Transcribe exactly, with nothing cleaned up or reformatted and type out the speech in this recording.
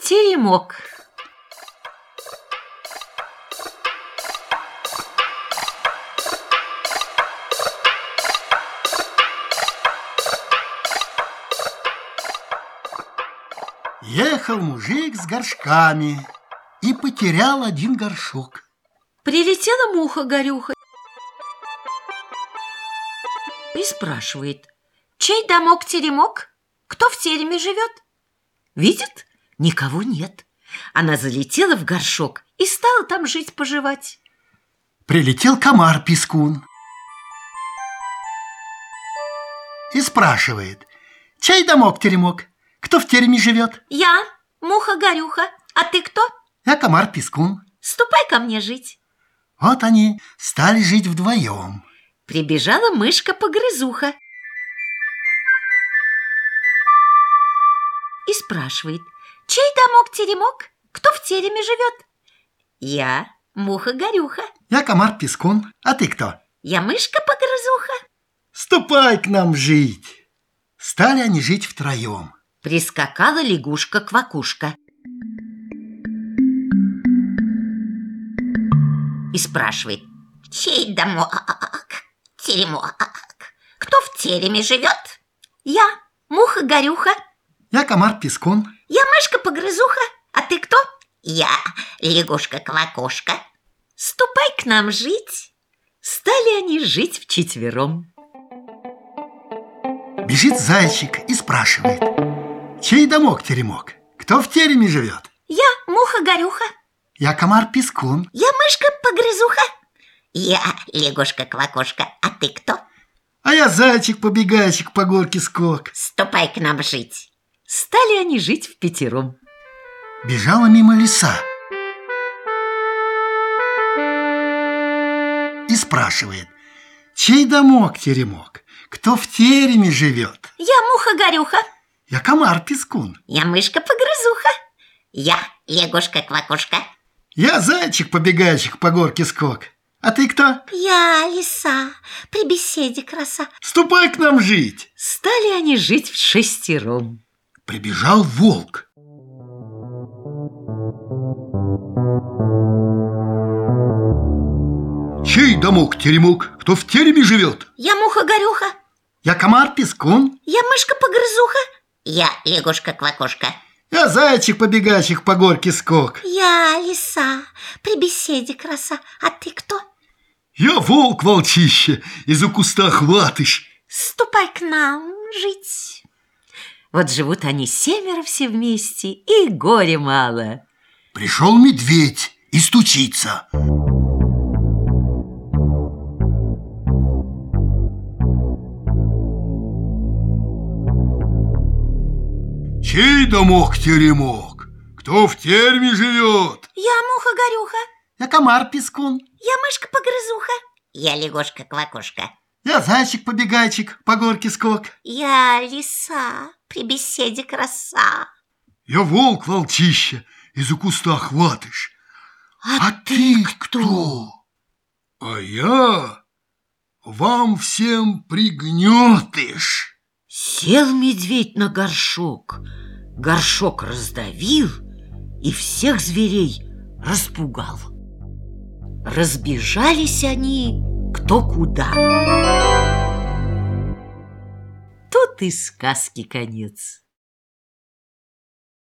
Теремок. Ехал мужик с горшками и потерял один горшок. Прилетела муха-горюха и спрашивает: чей домок-теремок? Кто в тереме живет? Видит, никого нет. Она залетела в горшок и стала там жить-поживать. Прилетел комар-пискун и спрашивает: чей домок-теремок? Кто в тереме живет? Я, муха-горюха. А ты кто? Я комар-пискун. Ступай ко мне жить. Вот они стали жить вдвоем. Прибежала мышка-погрызуха и спрашивает: чей домок-теремок? Кто в тереме живет? Я, муха-горюха. Я комар-пискун. А ты кто? Я мышка-погрызуха. Ступай к нам жить. Стали они жить втроем. Прискакала лягушка-квакушка и спрашивает: чей домок-теремок? Кто в тереме живет? Я, муха-горюха. Я комар-пискун. Я мышка-погрызуха. А ты кто? Я, лягушка-квакушка. Ступай к нам жить. Стали они жить вчетвером. Бежит зайчик и спрашивает: чей домок-теремок? Кто в тереме живет? Я, муха-горюха. Я комар-пискун. Я мышка-погрызуха. Я лягушка-квакушка. А ты кто? А я зайчик-побегайчик по горке скок. Ступай к нам жить. Стали они жить впятером. Бежала мимо лиса и спрашивает: чей домок-теремок? Кто в тереме живет? Я, муха-горюха. Я комар-пискун. Я мышка-погрызуха. Я лягушка-квакушка. Я зайчик-побегайчик по горке скок. А ты кто? Я лиса, при беседе краса. Ступай к нам жить. Стали они жить в шестером. Прибежал волк чей домок-теремок? Кто в тереме живет? Я муха-горюха. Я комар-пискун. Я мышка-погрызуха. Я лягушка-квакушка. Я зайчик-побегайчик по горке скок. Я лиса, при беседе краса. А ты кто? Я волк-волчище, из-за куста хватыш. Ступай к нам жить. Вот живут они семеро все вместе, и горе мало. Пришел медведь и стучится. Чей домок-теремок? Кто в тереме живет? Я муха-горюха. Я комар-пискун. Я мышка-погрызуха. Я лягушка-квакушка. Я зайчик-побегайчик по горке скок. Я лиса, при беседе краса. Я волк-волчище, из-за куста хватыш. А, а ты кто? А я вам всем пригнетыш. Сел медведь на горшок, горшок раздавил и всех зверей распугал. Разбежались они кто куда. Тут и сказки конец.